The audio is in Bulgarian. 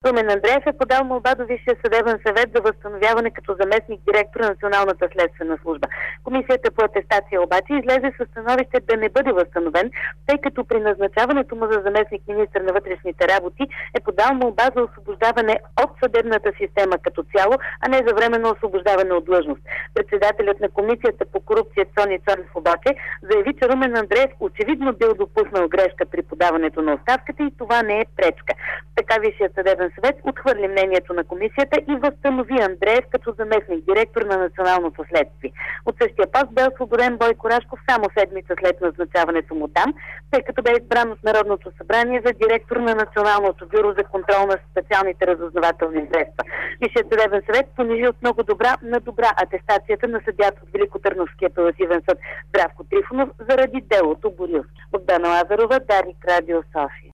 Румен Андреев е подал молба до Висшия съдебен съвет за възстановяване като заместник директор на Националната следствена служба. Комисията по атестация обаче излезе със становище да не бъде възстановен, тъй като при назначаването му за заместник министър на вътрешните работи е подал молба за освобождаване от съдебната система като цяло, а не за временно освобождаване от длъжност. Председателят на Комисията по корупция Цони Цонев обаче заяви, че Румен Андреев очевидно бил допуснал грешка при подаването на оставката и това не е пречка. Така Висшият съдебен съвет отхвърли мнението на комисията и възстанови Андреев като заместник директор на Националното следствие. От същия пост бе освободен Бойко Рашков само седмица след назначаването му там, тъй като бе избран от Народното събрание за директор на Националното бюро за контрол на специалните разузнавателни средства. Висшият съдебен съвет понижи от много добра на добра атестацията на съдията от Великотърновския апелативен съд Здравко Трифонов заради делото Борилски. Богдана Лазарова, Дарик, Радио София.